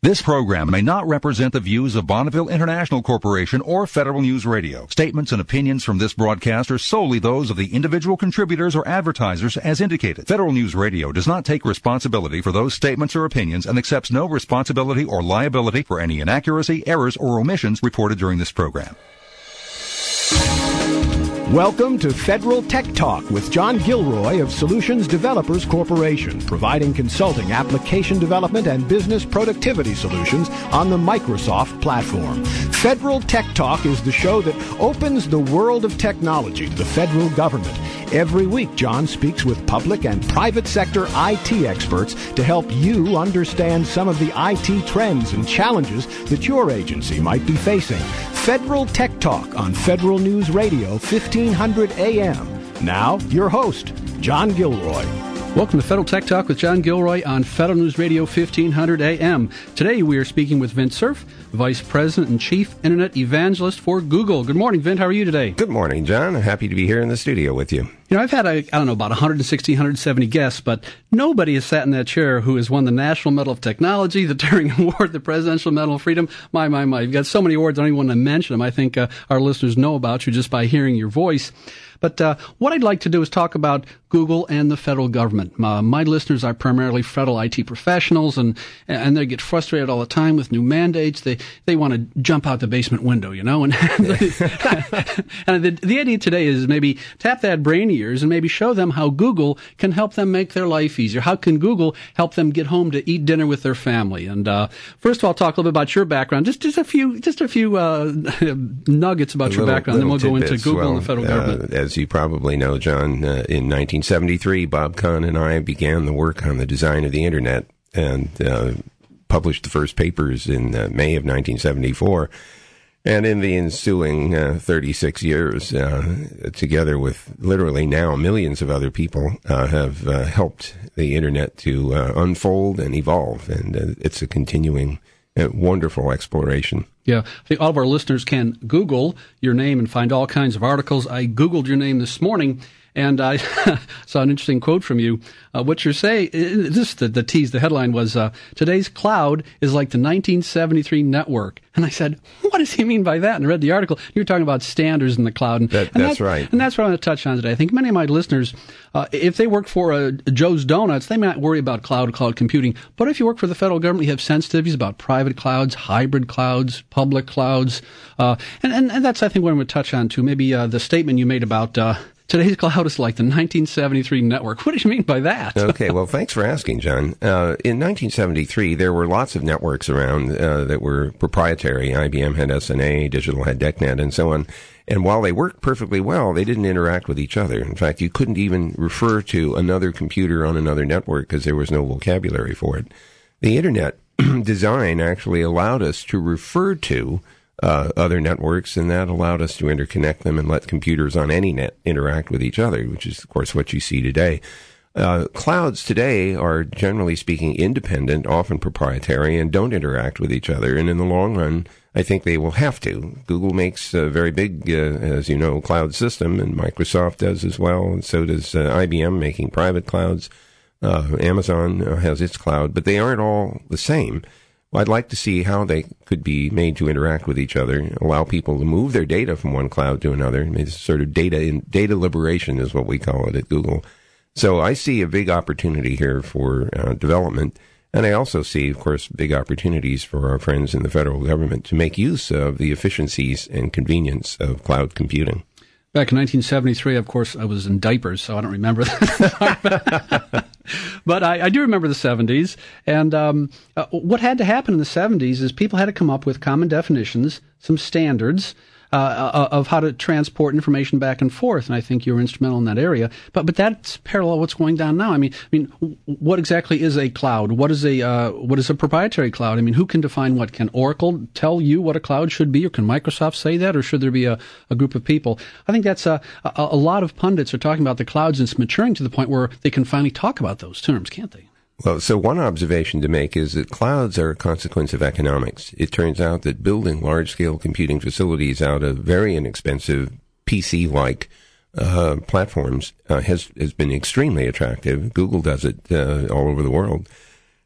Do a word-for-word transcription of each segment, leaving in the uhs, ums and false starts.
This program may not represent the views of Bonneville International Corporation or Federal News Radio. Statements and opinions from this broadcast are solely those of the individual contributors or advertisers as indicated. Federal News Radio does not take responsibility for those statements or opinions and accepts no responsibility or liability for any inaccuracy, errors, or omissions reported during this program. Welcome to Federal Tech Talk with John Gilroy of Solutions Developers Corporation, providing consulting, application development, and business productivity solutions on the Microsoft platform. Federal Tech Talk is the show that opens the world of technology to the federal government. Every week, John speaks with public and private sector I T experts to help you understand some of the I T trends and challenges that your agency might be facing. Federal Tech Talk on Federal News Radio, fifteen hundred A M. Now, your host, John Gilroy. Welcome to Federal Tech Talk with John Gilroy on Federal News Radio, fifteen hundred A M. Today we are speaking with Vint Cerf, Vice President and Chief Internet Evangelist for Google. Good morning, Vint. How are you today? Good morning, John. I'm happy to be here in the studio with you. You know, I've had, a, I don't know, about one hundred sixty, one hundred seventy guests, but nobody has sat in that chair who has won the National Medal of Technology, the Turing Award, the Presidential Medal of Freedom. My, my, my. You've got so many awards, I don't even want to mention them. I think uh, our listeners know about you just by hearing your voice. But uh, what I'd like to do is talk about Google and the federal government. Uh, my listeners are primarily federal I T professionals, and and they get frustrated all the time with new mandates. They they want to jump out the basement window, you know. And, and the, the idea today is maybe tap that brain of yours and maybe show them how Google can help them make their life easier. How can Google help them get home to eat dinner with their family? And uh, first of all, talk a little bit about your background. Just just a few just a few uh, nuggets about a your little, background. Then we'll go into Google well, and the federal uh, government. As you probably know, John, uh, in nineteen seventy-three, Bob Kahn and I began the work on the design of the Internet and uh, published the first papers in uh, May of nineteen seventy-four. And in the ensuing uh, thirty-six years, uh, together with literally now millions of other people, uh, have uh, helped the Internet to uh, unfold and evolve. And uh, it's a continuing uh, wonderful exploration. Yeah, I think all of our listeners can Google your name and find all kinds of articles. I Googled your name this morning, and I saw an interesting quote from you. Uh, what you're saying, this the, the tease, the headline was, uh, today's cloud is like the nineteen seventy-three network. And I said, what does he mean by that? And I read the article. You were talking about standards in the cloud. And, that, and that's that, right. And that's what I want to touch on today. I think many of my listeners, uh, if they work for uh, Joe's Donuts, they may not worry about cloud, cloud computing. But if you work for the federal government, you have sensitivities about private clouds, hybrid clouds, public clouds. Uh, and, and, and that's, I think, what I'm going to touch on, too. Maybe uh, the statement you made about uh, today's cloud is like the nineteen seventy-three network. What do you mean by that? Okay, well, thanks for asking, John. Uh, in nineteen seventy-three, there were lots of networks around uh, that were proprietary. I B M had S N A, Digital had DECnet, and so on. And while they worked perfectly well, they didn't interact with each other. In fact, you couldn't even refer to another computer on another network because there was no vocabulary for it. The Internet design actually allowed us to refer to Uh, other networks, and that allowed us to interconnect them and let computers on any net interact with each other, which is, of course, what you see today. Uh, clouds today are, generally speaking, independent, often proprietary, and don't interact with each other. And in the long run, I think they will have to. Google makes a very big, uh, as you know, cloud system, and Microsoft does as well, and so does uh, I B M making private clouds. Uh, Amazon uh, has its cloud, but they aren't all the same. Well, I'd like to see how they could be made to interact with each other, allow people to move their data from one cloud to another. It's sort of data in, data liberation is what we call it at Google. So I see a big opportunity here for uh, development. And I also see, of course, big opportunities for our friends in the federal government to make use of the efficiencies and convenience of cloud computing. Back in nineteen seventy-three, of course, I was in diapers, so I don't remember that. But I, I do remember the seventies. And um, uh, what had to happen in the seventies is people had to come up with common definitions, some standards uh, of how to transport information back and forth. And I think you were instrumental in that area. But but that's parallel what's going down now. I mean, I mean, what exactly is a cloud? What is a uh, what is a proprietary cloud? I mean, who can define what? Can Oracle tell you what a cloud should be, or can Microsoft say that, or should there be a, a group of people? I think that's a, a a lot of pundits are talking about the clouds, and it's maturing to the point where they can finally talk about those terms, can't they? Well, so one observation to make is that clouds are a consequence of economics. It turns out that building large-scale computing facilities out of very inexpensive P C-like uh, platforms uh, has has been extremely attractive. Google does it uh, all over the world.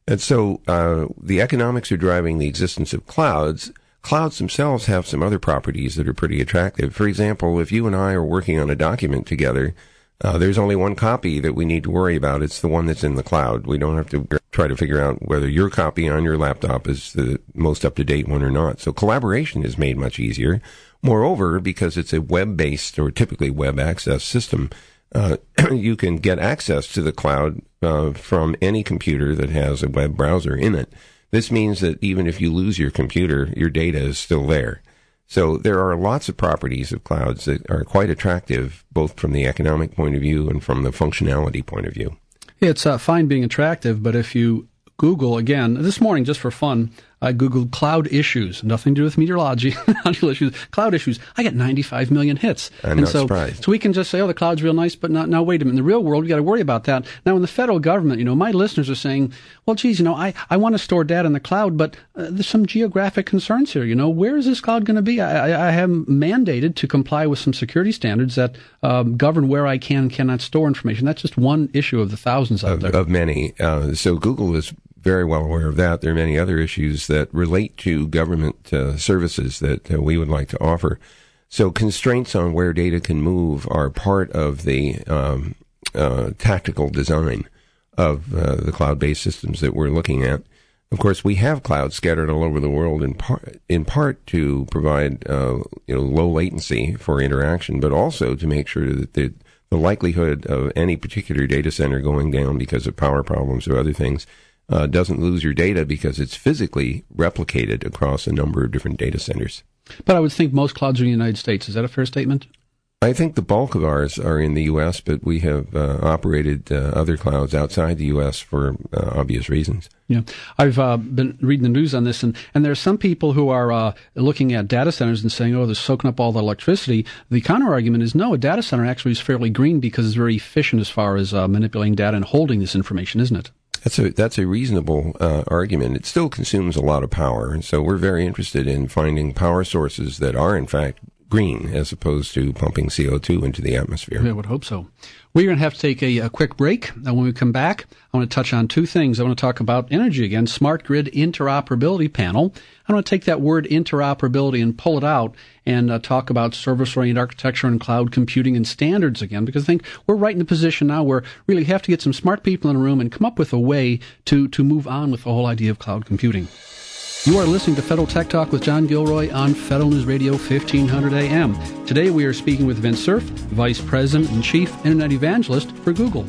And so uh, the economics are driving the existence of clouds. Clouds themselves have some other properties that are pretty attractive. For example, if you and I are working on a document together, uh, there's only one copy that we need to worry about. It's the one that's in the cloud. We don't have to try to figure out whether your copy on your laptop is the most up-to-date one or not. So collaboration is made much easier. Moreover, because it's a web-based or typically web access system, uh, you can get access to the cloud uh, from any computer that has a web browser in it. This means that even if you lose your computer, your data is still there. So there are lots of properties of clouds that are quite attractive, both from the economic point of view and from the functionality point of view. It's uh, fine being attractive, but if you Google, again, this morning, just for fun, I Googled cloud issues, nothing to do with meteorology, issues, cloud issues. I got ninety-five million hits. I'm and not so, surprised. So we can just say, oh, the cloud's real nice, but not, now wait a minute. In the real world, we got to worry about that. Now, in the federal government, you know, my listeners are saying, well, geez, you know, I, I want to store data in the cloud, but uh, there's some geographic concerns here. You know, where is this cloud going to be? I, I, I am mandated to comply with some security standards that um, govern where I can and cannot store information. That's just one issue of the thousands out of, there. Of many. Uh, so Google is very well aware of that. There are many other issues that relate to government uh, services that uh, we would like to offer. So constraints on where data can move are part of the um, uh, tactical design of uh, the cloud-based systems that we're looking at. Of course, we have clouds scattered all over the world in part, in part to provide uh, you know, low latency for interaction, but also to make sure that the, the likelihood of any particular data center going down because of power problems or other things Uh, doesn't lose your data because it's physically replicated across a number of different data centers. But I would think most clouds are in the United States. Is that a fair statement? I think the bulk of ours are in the U S, but we have uh, operated uh, other clouds outside the U S for uh, obvious reasons. Yeah, I've uh, been reading the news on this, and, and there are some people who are uh, looking at data centers and saying, oh, they're soaking up all the electricity. The counter-argument is, no, a data center actually is fairly green because it's very efficient as far as uh, manipulating data and holding this information, isn't it? That's a that's a reasonable uh, argument. It still consumes a lot of power, and so we're very interested in finding power sources that are, in fact, green, as opposed to pumping C O two into the atmosphere. I would hope so. We're going to have to take a, a quick break. And when we come back, I want to touch on two things. I want to talk about energy again, Smart Grid Interoperability Panel. I want to take that word interoperability and pull it out and uh, talk about service-oriented architecture and cloud computing and standards again, because I think we're right in a position now where really have to get some smart people in a room and come up with a way to, to move on with the whole idea of cloud computing. You are listening to Federal Tech Talk with John Gilroy on Federal News Radio fifteen hundred A M. Today we are speaking with Vint Cerf, Vice President and Chief Internet Evangelist for Google.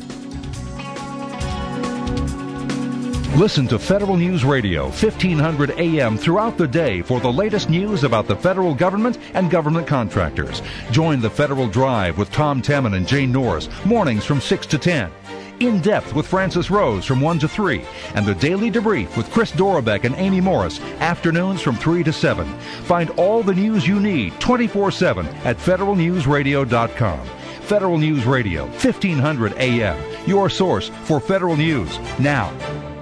Listen to Federal News Radio fifteen hundred A M throughout the day for the latest news about the federal government and government contractors. Join the Federal Drive with Tom Temin and Jane Norris, mornings from six to ten. In Depth with Francis Rose from one to three, and The Daily Debrief with Chris Dorobek and Amy Morris, afternoons from three to seven. Find all the news you need twenty-four seven at federal news radio dot com. Federal News Radio, fifteen hundred A M, your source for federal news now.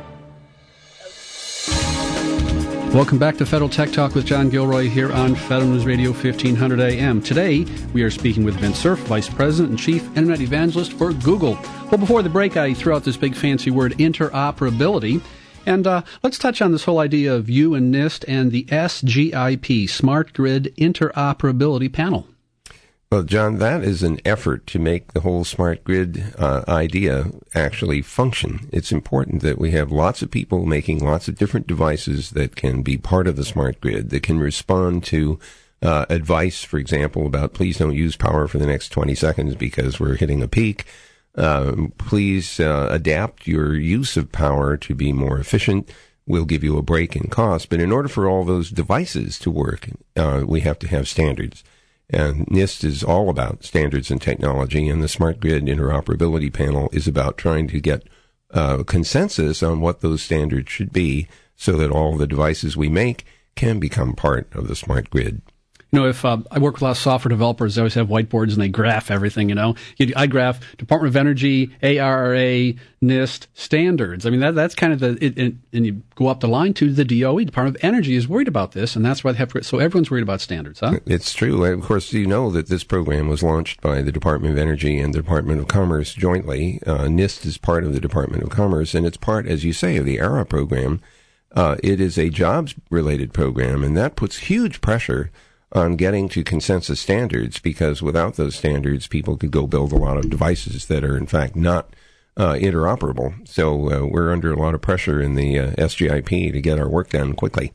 Welcome back to Federal Tech Talk with John Gilroy here on Federal News Radio fifteen hundred A M. Today, we are speaking with Vint Cerf, Vice President and Chief Internet Evangelist for Google. Well, before the break, I threw out this big fancy word, interoperability. And uh, let's touch on this whole idea of you and NIST and the S G I P, Smart Grid Interoperability Panel. Well, John, that is an effort to make the whole smart grid uh, idea actually function. It's important that we have lots of people making lots of different devices that can be part of the smart grid, that can respond to uh, advice, for example, about please don't use power for the next twenty seconds because we're hitting a peak. Uh, please uh, adapt your use of power to be more efficient. We'll give you a break in cost. But in order for all those devices to work, uh, we have to have standards. And NIST is all about standards and technology, and the Smart Grid Interoperability Panel is about trying to get uh, consensus on what those standards should be so that all the devices we make can become part of the smart grid. You know, if uh, I work with a lot of software developers, they always have whiteboards and they graph everything, you know. You, I graph Department of Energy, A R R A, NIST, standards. I mean, that that's kind of the, it, it, and you go up the line to the D O E, Department of Energy, is worried about this, and that's why they have, so everyone's worried about standards, huh? It's true. Of course, you know that this program was launched by the Department of Energy and the Department of Commerce jointly. Uh, NIST is part of the Department of Commerce, and it's part, as you say, of the A R A program. Uh, it is a jobs-related program, and that puts huge pressure on getting to consensus standards, because without those standards, people could go build a lot of devices that are, in fact, not uh, interoperable. So uh, we're under a lot of pressure in the uh, S G I P to get our work done quickly.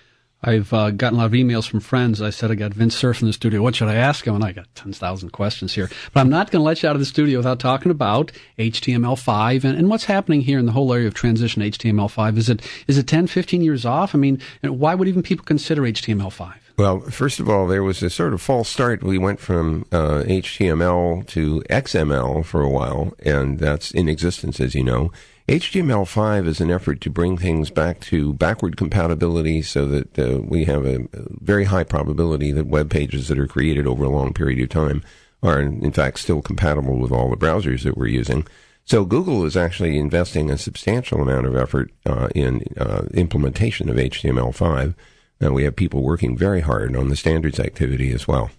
I've uh, gotten a lot of emails from friends. I said I got Vince Cerf in the studio. What should I ask him? And I got ten thousand questions here. But I'm not going to let you out of the studio without talking about H T M L five and, and what's happening here in the whole area of transition to H T M L five. Is it is it ten, fifteen years off? I mean, why would even people consider H T M L five? Well, first of all, there was a sort of false start. We went from uh, H T M L to X M L for a while, and that's in existence, as you know. H T M L five is an effort to bring things back to backward compatibility so that uh, we have a very high probability that web pages that are created over a long period of time are, in fact, still compatible with all the browsers that we're using. So Google is actually investing a substantial amount of effort uh, in uh, implementation of H T M L five. And we have people working very hard on the standards activity as well.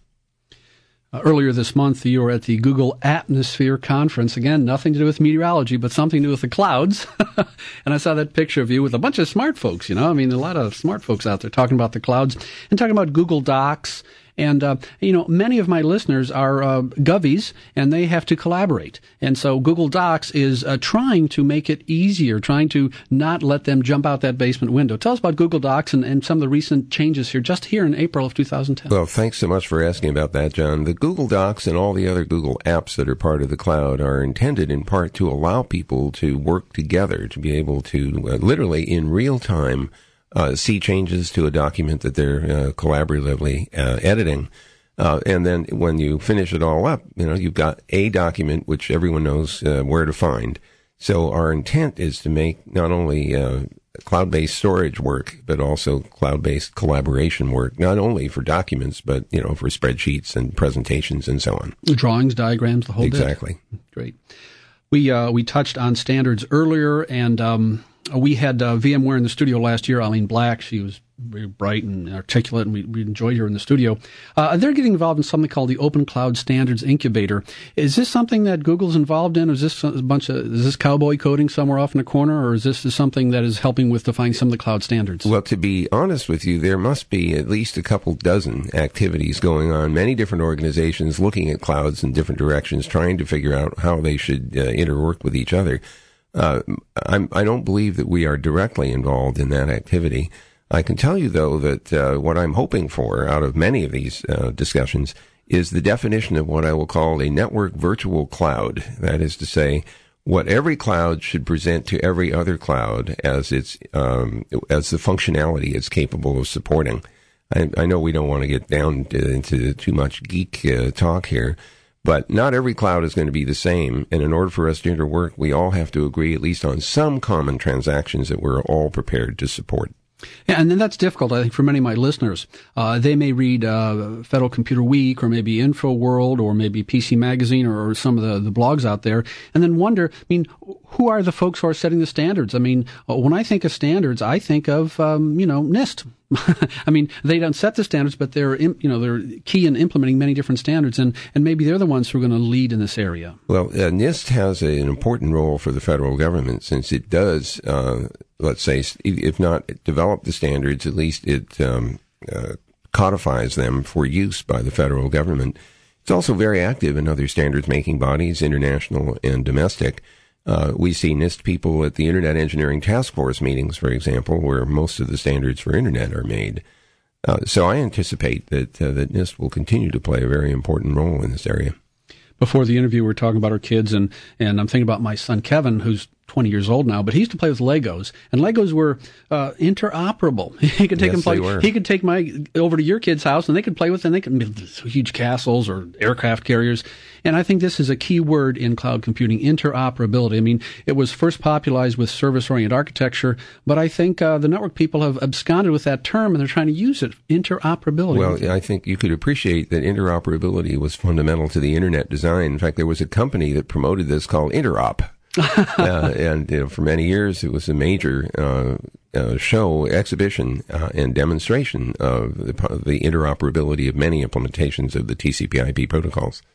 Uh, earlier this month, you were at the Google Atmosphere Conference. Again, nothing to do with meteorology, but something to do with the clouds. And I saw that picture of you with a bunch of smart folks, you know. I mean, a lot of smart folks out there talking about the clouds and talking about Google Docs. And, uh, you know, many of my listeners are uh, Govies, and they have to collaborate. And so Google Docs is uh, trying to make it easier, trying to not let them jump out that basement window. Tell us about Google Docs and, and some of the recent changes here just here in April of two thousand ten. Well, thanks so much for asking about that, John. The Google Docs and all the other Google apps that are part of the cloud are intended in part to allow people to work together, to be able to uh, literally in real time Uh, see changes to a document that they're uh, collaboratively uh, editing. Uh, and then when you finish it all up, you know, you've got a document which everyone knows uh, where to find. So our intent is to make not only uh, cloud-based storage work, but also cloud-based collaboration work, not only for documents, but, you know, for spreadsheets and presentations and so on. Drawings, diagrams, the whole bit. Exactly. Great. We, uh, we touched on standards earlier, and um we had uh, VMware in the studio last year. Eileen Black, she was very bright and articulate, and we, we enjoyed her in the studio. Uh, they're getting involved in something called the Open Cloud Standards Incubator. Is this something that Google's involved in? Or is this a bunch of is this cowboy coding somewhere off in a corner, or is this something that is helping with defining some of the cloud standards? Well, to be honest with you, there must be at least a couple dozen activities going on. Many different organizations looking at clouds in different directions, trying to figure out how they should uh, interwork with each other. Uh, I'm, I don't believe that we are directly involved in that activity. I can tell you, though, that uh, what I'm hoping for out of many of these uh, discussions is the definition of what I will call a network virtual cloud. That is to say, what every cloud should present to every other cloud as its um, as the functionality it's capable of supporting. I, I know we don't want to get down to, into too much geek uh, talk here, but not every cloud is going to be the same, and in order for us to interwork, we all have to agree at least on some common transactions that we're all prepared to support. Yeah, and then that's difficult, I think, for many of my listeners. Uh, they may read uh, Federal Computer Week or maybe InfoWorld or maybe P C Magazine or, or some of the, the blogs out there, and then wonder, I mean, who are the folks who are setting the standards? I mean, when I think of standards, I think of, um, you know, NIST. I mean, they don't set the standards, but they're, you know, they're key in implementing many different standards, and, and maybe they're the ones who are going to lead in this area. Well, uh, NIST has a, an important role for the federal government since it does, uh, let's say, if not develop the standards, at least it um, uh, codifies them for use by the federal government. It's also very active in other standards-making bodies, international and domestic. Uh, we see NIST people at the Internet Engineering Task Force meetings, for example, where most of the standards for Internet are made. Uh, so I anticipate that uh, that NIST will continue to play a very important role in this area. Before the interview, we were talking about our kids, and, and I'm thinking about my son Kevin, who's twenty years old now, but he used to play with Legos, and Legos were uh, interoperable. He could take yes, them play. They were. He could take my over to your kid's house, and they could play with, and they could build huge castles or aircraft carriers. And I think this is a key word in cloud computing: interoperability. I mean, it was first popularized with service-oriented architecture, but I think uh, the network people have absconded with that term, and they're trying to use it. Interoperability. Well, I think you could appreciate that interoperability was fundamental to the internet design. In fact, there was a company that promoted this called Interop. uh, and you know, for many years, it was a major uh, uh, show, exhibition, uh, and demonstration of the, the interoperability of many implementations of the T C P/I P protocols.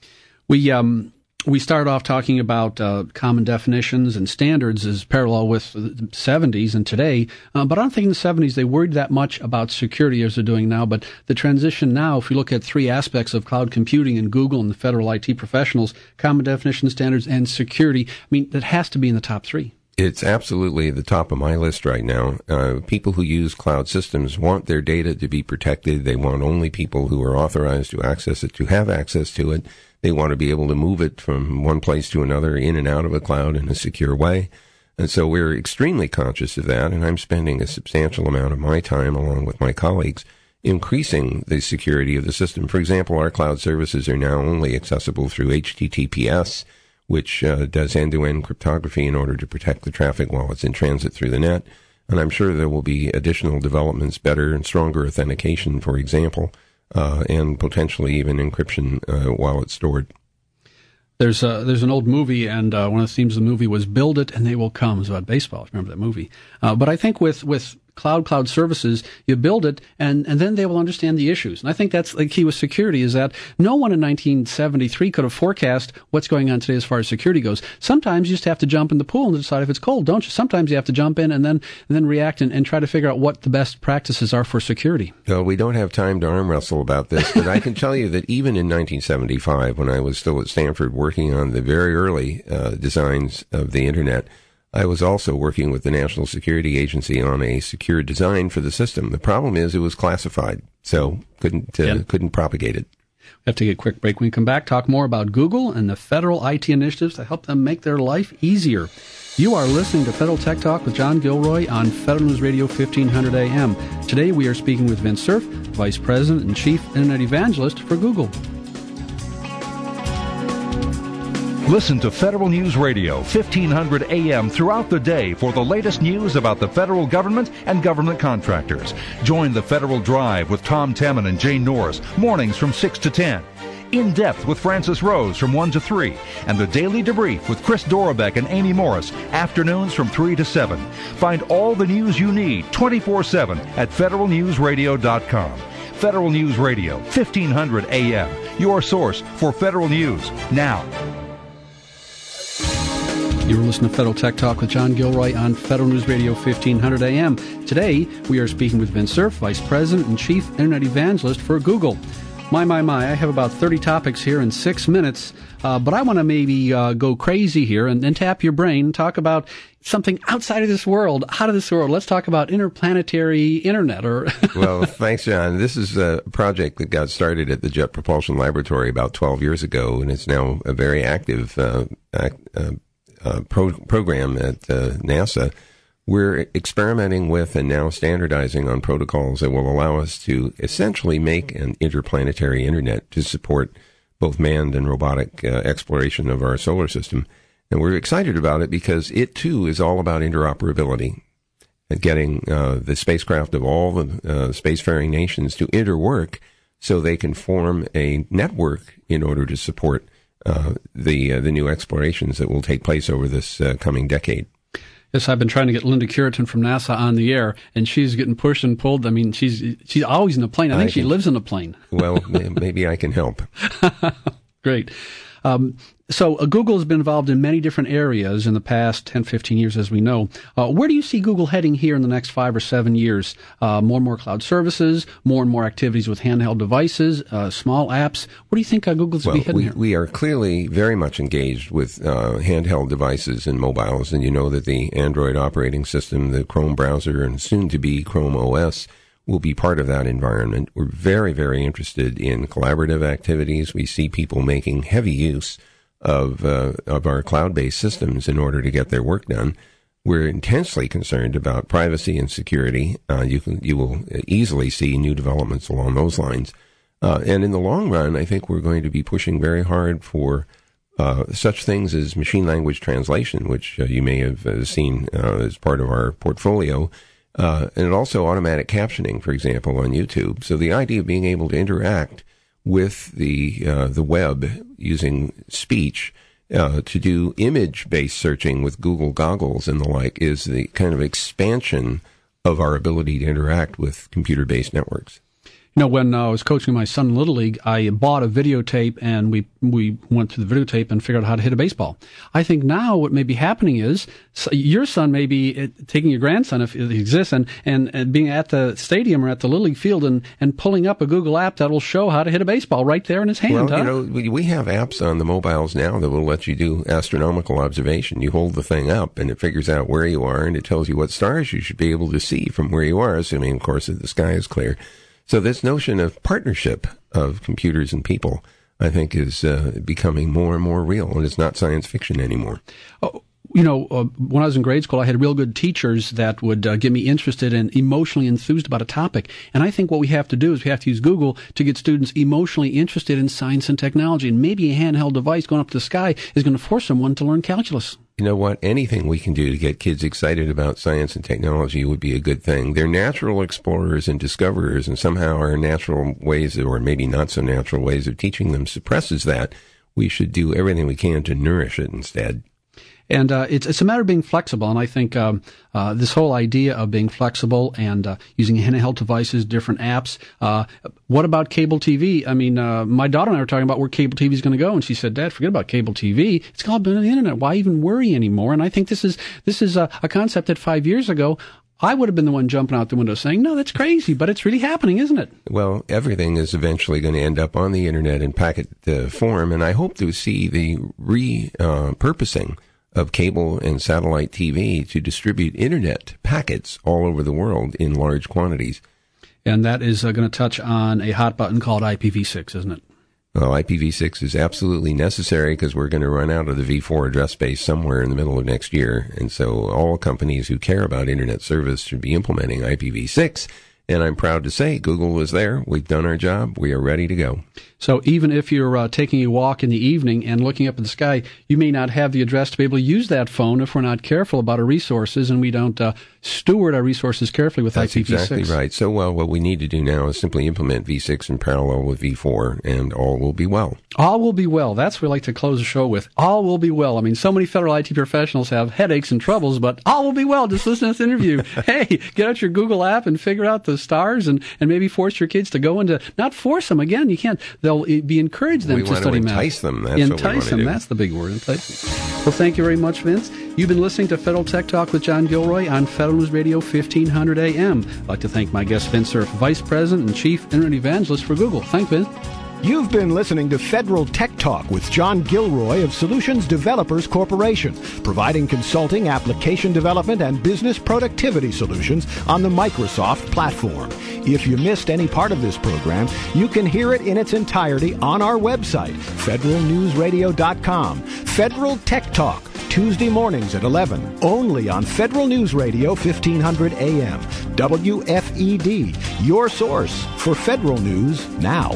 We um we started off talking about uh, common definitions and standards as parallel with the seventies and today, uh, but I don't think in the seventies they worried that much about security as they're doing now. But the transition now, if you look at three aspects of cloud computing and Google and the federal I T professionals, common definition, standards, and security, I mean, that has to be in the top three. It's absolutely the top of my list right now. Uh, people who use cloud systems want their data to be protected. They want only people who are authorized to access it to have access to it. They want to be able to move it from one place to another, in and out of a cloud in a secure way. And so we're extremely conscious of that, and I'm spending a substantial amount of my time, along with my colleagues, increasing the security of the system. For example, our cloud services are now only accessible through H T T P S, which uh, does end-to-end cryptography in order to protect the traffic while it's in transit through the net. And I'm sure there will be additional developments, better and stronger authentication, for example, Uh, and potentially even encryption uh, while it's stored. There's a, there's an old movie, and uh, one of the themes of the movie was "Build It and They Will Come." It's about baseball. Remember that movie? Uh, but I think with with cloud cloud services, you build it, and and then they will understand the issues. And I think that's the key with security: is that no one in nineteen seventy-three could have forecast what's going on today as far as security goes. Sometimes you just have to jump in the pool and decide if it's cold, don't you? Sometimes you have to jump in and then and then react and, and try to figure out what the best practices are for security. Well, we don't have time to arm wrestle about this, but I can tell you that even in nineteen seventy-five, when I was still at Stanford working on the very early uh, designs of the Internet, I was also working with the National Security Agency on a secure design for the system. The problem is it was classified, so couldn't uh, yep. couldn't propagate it. We have to get a quick break. When we come back, talk more about Google and the federal I T initiatives to help them make their life easier. You are listening to Federal Tech Talk with John Gilroy on Federal News Radio fifteen hundred A M. Today we are speaking with Vint Cerf, Vice President and Chief Internet Evangelist for Google. Listen to Federal News Radio fifteen hundred A M throughout the day for the latest news about the federal government and government contractors. Join the Federal Drive with Tom Temin and Jane Norris, mornings from six to ten. In Depth with Francis Rose from one to three. And the Daily Debrief with Chris Dorobek and Amy Morris, afternoons from three to seven. Find all the news you need twenty-four seven at federal news radio dot com. Federal News Radio, fifteen hundred A M, your source for federal news now. You're listening to Federal Tech Talk with John Gilroy on Federal News Radio fifteen hundred A M. Today, we are speaking with Vint Cerf, Vice President and Chief Internet Evangelist for Google. My, my, my, I have about thirty topics here in six minutes, uh, but I want to maybe uh, go crazy here and, and tap your brain, talk about something outside of this world, out of this world. Let's talk about interplanetary internet. Or Well, thanks, John. This is a project that got started at the Jet Propulsion Laboratory about twelve years ago, and it's now a very active uh, act, uh, uh, pro- program at uh, NASA. We're experimenting with and now standardizing on protocols that will allow us to essentially make an interplanetary internet to support both manned and robotic uh, exploration of our solar system. And we're excited about it because it, too, is all about interoperability and getting uh, the spacecraft of all the uh, spacefaring nations to interwork so they can form a network in order to support uh, the uh, the new explorations that will take place over this uh, coming decade. Yes, I've been trying to get Linda Curitin from NASA on the air, and she's getting pushed and pulled. I mean, she's she's always in a plane. I think I can, she lives in a plane. Well, maybe I can help. Great. Um, so uh, Google has been involved in many different areas in the past ten, fifteen years, as we know. Uh, where do you see Google heading here in the next five or seven years? Uh, more and more cloud services, more and more activities with handheld devices, uh, small apps. What do you think uh, Google's well, going to be heading we, here? We are clearly very much engaged with uh, handheld devices and mobiles, and you know that the Android operating system, the Chrome browser, and soon-to-be Chrome O S will be part of that environment. We're very, very interested in collaborative activities. We see people making heavy use of uh, of our cloud-based systems in order to get their work done. We're intensely concerned about privacy and security. Uh, you can you will easily see new developments along those lines. Uh, and in the long run, I think we're going to be pushing very hard for uh, such things as machine language translation, which uh, you may have uh, seen uh, as part of our portfolio, uh, and also automatic captioning, for example, on YouTube. So the idea of being able to interact with the uh, the web using speech Uh, to do image-based searching with Google goggles and the like is the kind of expansion of our ability to interact with computer-based networks. You know, when uh, I was coaching my son in Little League, I bought a videotape, and we we went through the videotape and figured out how to hit a baseball. I think now what may be happening is so your son may be uh, taking your grandson, if it exists, and, and, and being at the stadium or at the Little League field and, and pulling up a Google app that will show how to hit a baseball right there in his hand. Well, huh? you know, we, we have apps on the mobiles now that will let you do astronomical observation. You hold the thing up, and it figures out where you are, and it tells you what stars you should be able to see from where you are, assuming, of course, that the sky is clear. So this notion of partnership of computers and people, I think, is uh, becoming more and more real, and it's not science fiction anymore. Oh, you know, uh, when I was in grade school, I had real good teachers that would uh, get me interested and emotionally enthused about a topic. And I think what we have to do is we have to use Google to get students emotionally interested in science and technology. And maybe a handheld device going up to the sky is going to force someone to learn calculus. You know what? Anything we can do to get kids excited about science and technology would be a good thing. They're natural explorers and discoverers, and somehow our natural ways, or maybe not so natural ways of teaching them suppresses that. We should do everything we can to nourish it instead. And uh, it's it's a matter of being flexible, and I think um, uh, this whole idea of being flexible and uh, using handheld devices, different apps. Uh, what about cable T V? I mean, uh, my daughter and I were talking about where cable T V is going to go, and she said, "Dad, forget about cable T V. It's all been on the internet. Why even worry anymore?" And I think this is this is a, a concept that five years ago I would have been the one jumping out the window saying, "No, that's crazy," but it's really happening, isn't it? Well, everything is eventually going to end up on the internet in packet uh, form, and I hope to see the repurposing uh, of cable and satellite T V to distribute internet packets all over the world in large quantities. And that is uh, going to touch on a hot button called I P v six, isn't it? Well, I P v six is absolutely necessary because we're going to run out of the v four address space somewhere in the middle of next year. And so all companies who care about internet service should be implementing I P v six. And I'm proud to say Google is there. We've done our job. We are ready to go. So even if you're uh, taking a walk in the evening and looking up at the sky, you may not have the address to be able to use that phone if we're not careful about our resources and we don't uh, steward our resources carefully with That's I P v six. That's exactly right. So, well, what we need to do now is simply implement v six in parallel with v four, and all will be well. All will be well. That's what we like to close the show with. All will be well. I mean, so many federal I T professionals have headaches and troubles, but all will be well. Just listen to this interview. Hey, get out your Google app and figure out the stars and, and maybe force your kids to go into, not force them, again, you can't. They'll be encouraged them we to study to math. entice them. That's entice what we want to them. do. That's the big word, entice them. Well, thank you very much, Vince. You've been listening to Federal Tech Talk with John Gilroy on Federal News Radio fifteen hundred A M. I'd like to thank my guest, Vince Cerf, Vice President and Chief Internet Evangelist for Google. Thanks, Vince. You've been listening to Federal Tech Talk with John Gilroy of Solutions Developers Corporation, providing consulting, application development, and business productivity solutions on the Microsoft platform. If you missed any part of this program, you can hear it in its entirety on our website, federal news radio dot com. Federal Tech Talk, Tuesday mornings at eleven, only on Federal News Radio fifteen hundred A M. W F E D, your source for federal news now.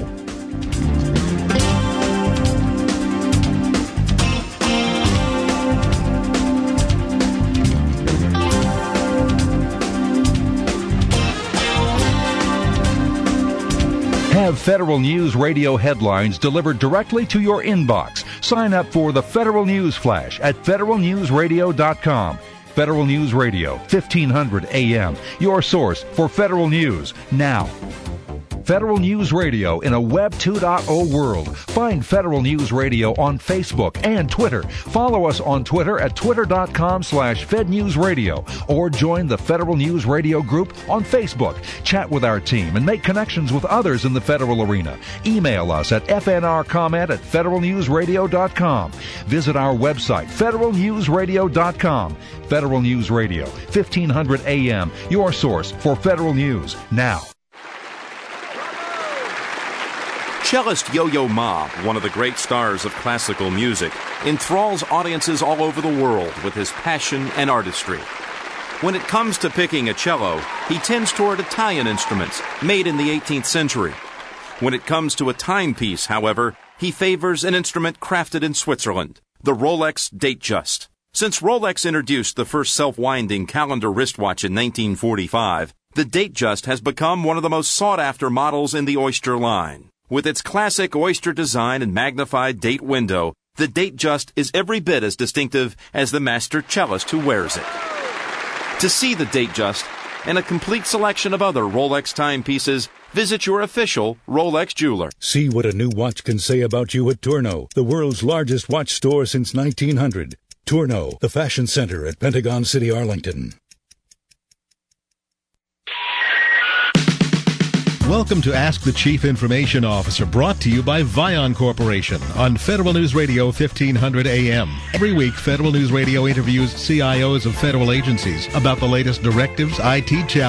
Have Federal News Radio headlines delivered directly to your inbox. Sign up for the Federal News Flash at federal news radio dot com. Federal News Radio, fifteen hundred A M, your source for federal news now. Federal News Radio in a Web two point oh world. Find Federal News Radio on Facebook and Twitter. Follow us on Twitter at twitter dot com slash fed news radio or join the Federal News Radio group on Facebook. Chat with our team and make connections with others in the federal arena. Email us at f n r comment at federal news radio dot com. Visit our website, federal news radio dot com. Federal News Radio, fifteen hundred A M, your source for federal news now. Cellist Yo-Yo Ma, one of the great stars of classical music, enthralls audiences all over the world with his passion and artistry. When it comes to picking a cello, he tends toward Italian instruments made in the eighteenth century. When it comes to a timepiece, however, he favors an instrument crafted in Switzerland, the Rolex Datejust. Since Rolex introduced the first self-winding calendar wristwatch in nineteen forty-five, the Datejust has become one of the most sought-after models in the Oyster line. With its classic Oyster design and magnified date window, the Datejust is every bit as distinctive as the master cellist who wears it. To see the Datejust and a complete selection of other Rolex timepieces, visit your official Rolex jeweler. See what a new watch can say about you at Tourneau, the world's largest watch store since nineteen hundred. Tourneau, the fashion center at Pentagon City, Arlington. Welcome to Ask the Chief Information Officer, brought to you by Vion Corporation on Federal News Radio fifteen hundred A M. Every week, Federal News Radio interviews C I Os of federal agencies about the latest directives, I T challenges,